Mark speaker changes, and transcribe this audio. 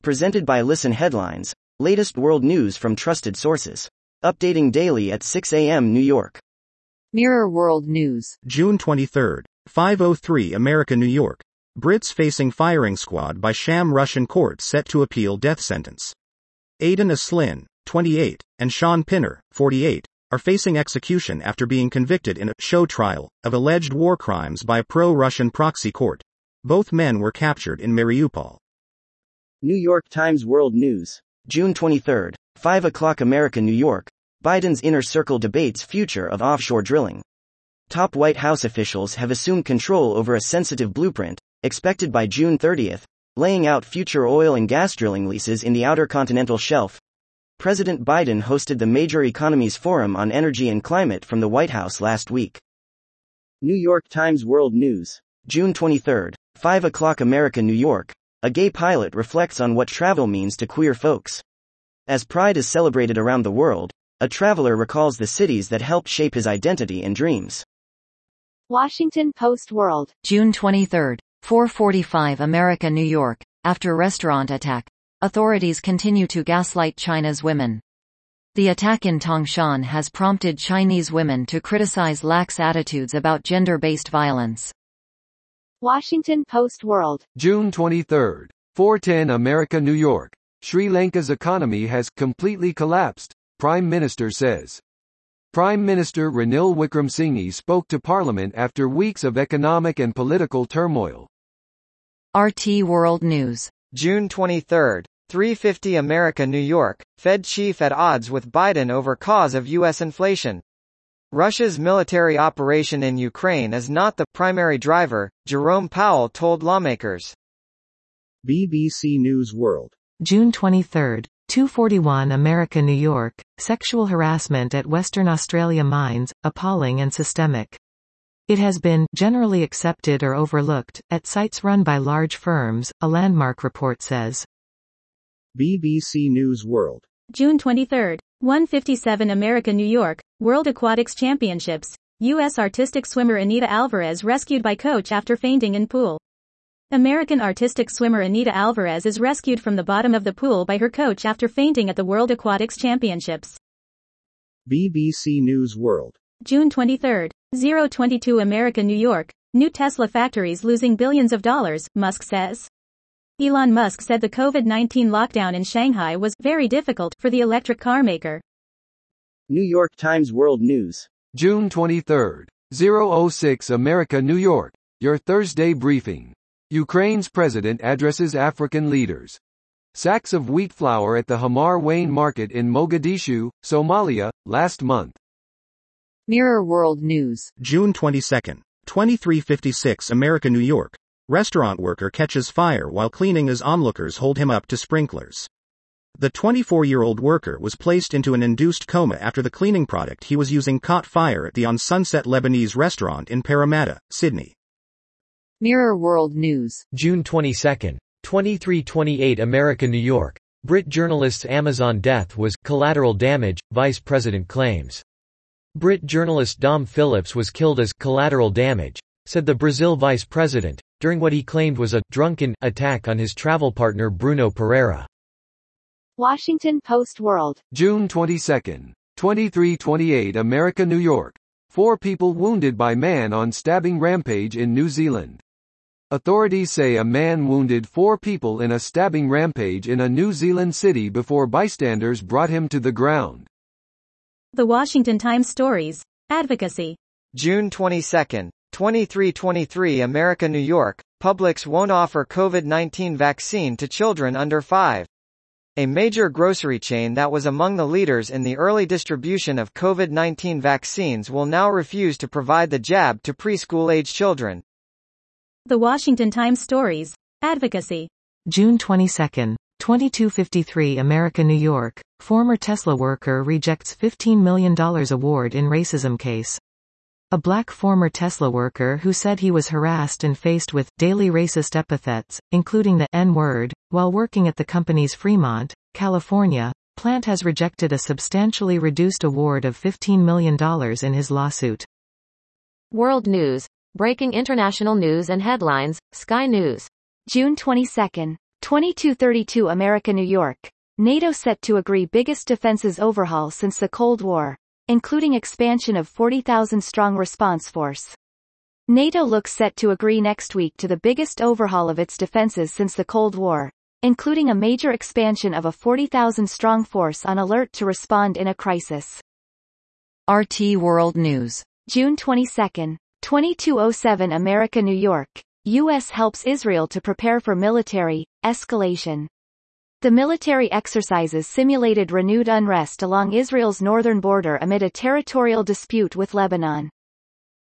Speaker 1: Presented by Listen Headlines, latest world news from trusted sources. Updating daily at 6 a.m. New York.
Speaker 2: Mirror World News.
Speaker 3: June 23, 5:03 America, New York. Brits facing firing squad by sham Russian court set to appeal death sentence. Aidan Aslin, 28, and Sean Pinner, 48, are facing execution after being convicted in a show trial of alleged war crimes by a pro-Russian proxy court. Both men were captured in Mariupol.
Speaker 1: New York Times World News. June 23, 5 o'clock America, New York. Biden's inner circle debates future of offshore drilling. Top White House officials have assumed control over a sensitive blueprint, expected by June 30, laying out future oil and gas drilling leases in the outer continental shelf. President Biden hosted the Major Economies Forum on Energy and Climate from the White House last week. New York Times World News. June 23, 5 o'clock America, New York. A gay pilot reflects on what travel means to queer folks. As Pride is celebrated around the world, a traveler recalls the cities that helped shape his identity and dreams.
Speaker 2: Washington Post World. June 23, 4:45 America, New York. After restaurant attack, authorities continue to gaslight China's women. The attack in Tangshan has prompted Chinese women to criticize lax attitudes about gender-based violence. Washington Post World.
Speaker 4: June 23, 4:10 America, New York. Sri Lanka's economy has completely collapsed, Prime Minister says. Prime Minister Ranil Wickremesinghe spoke to Parliament after weeks of economic and political turmoil.
Speaker 2: RT World News.
Speaker 5: June 23, 3:50 America, New York. Fed chief at odds with Biden over cause of U.S. inflation. Russia's military operation in Ukraine is not the primary driver, Jerome Powell told lawmakers.
Speaker 3: BBC News World.
Speaker 6: June 23, 2:41 America, New York. Sexual harassment at Western Australia mines, appalling and systemic. It has been generally accepted or overlooked at sites run by large firms, a Landmark report says.
Speaker 3: BBC News World.
Speaker 7: June 23, 1:57 America, New York. World Aquatics Championships. U.S. artistic swimmer Anita Alvarez rescued by coach after fainting in pool. American artistic swimmer Anita Alvarez is rescued from the bottom of the pool by her coach after fainting at the World Aquatics Championships.
Speaker 3: BBC News World.
Speaker 7: June 23, 0:22 America, New York. New Tesla factories losing billions of dollars, Musk says. Elon Musk said the COVID-19 lockdown in Shanghai was very difficult for the electric car maker.
Speaker 1: New York Times World News.
Speaker 4: June 23, 0:06 America, New York. Your Thursday briefing. Ukraine's president addresses African leaders. Sacks of wheat flour at the Hamar Wayne market in Mogadishu, Somalia, last month.
Speaker 2: Mirror World News.
Speaker 3: June 22, 23:56 America, New York. Restaurant worker catches fire while cleaning as onlookers hold him up to sprinklers. The 24-year-old worker was placed into an induced coma after the cleaning product he was using caught fire at the On Sunset Lebanese restaurant in Parramatta, Sydney.
Speaker 2: Mirror World News.
Speaker 8: June 22, 23:28 America, New York. Brit journalist's Amazon death was collateral damage, Vice President claims. Brit journalist Dom Phillips was killed as collateral damage, said the Brazil vice president, during what he claimed was a drunken attack on his travel partner Bruno Pereira.
Speaker 2: Washington Post World.
Speaker 4: June 22, 23:28 America, New York. 4 people wounded by man on stabbing rampage in New Zealand. Authorities say a man wounded 4 people in a stabbing rampage in a New Zealand city before bystanders brought him to the ground.
Speaker 7: The Washington Times Stories. Advocacy.
Speaker 5: June 22, 23:23 America, New York. Publix won't offer COVID-19 vaccine to children under 5. A major grocery chain that was among the leaders in the early distribution of COVID-19 vaccines will now refuse to provide the jab to preschool-age children.
Speaker 7: The Washington Times Stories. Advocacy.
Speaker 6: June 22, 22:53 America, New York. Former Tesla worker rejects $15 million award in racism case. A black former Tesla worker who said he was harassed and faced with daily racist epithets, including the N-word, while working at the company's Fremont, California, plant has rejected a substantially reduced award of $15 million in his lawsuit.
Speaker 2: World News. Breaking international news and headlines, Sky News. June 22, 2232 America New York. NATO set to agree biggest defenses overhaul since the Cold War, including expansion of 40,000-strong response force. NATO looks set to agree next week to the biggest overhaul of its defenses since the Cold War, including a major expansion of a 40,000-strong force on alert to respond in a crisis. RT World News. June 22, 2207 America New York. U.S. helps Israel to prepare for military escalation. The military exercises simulated renewed unrest along Israel's northern border amid a territorial dispute with Lebanon.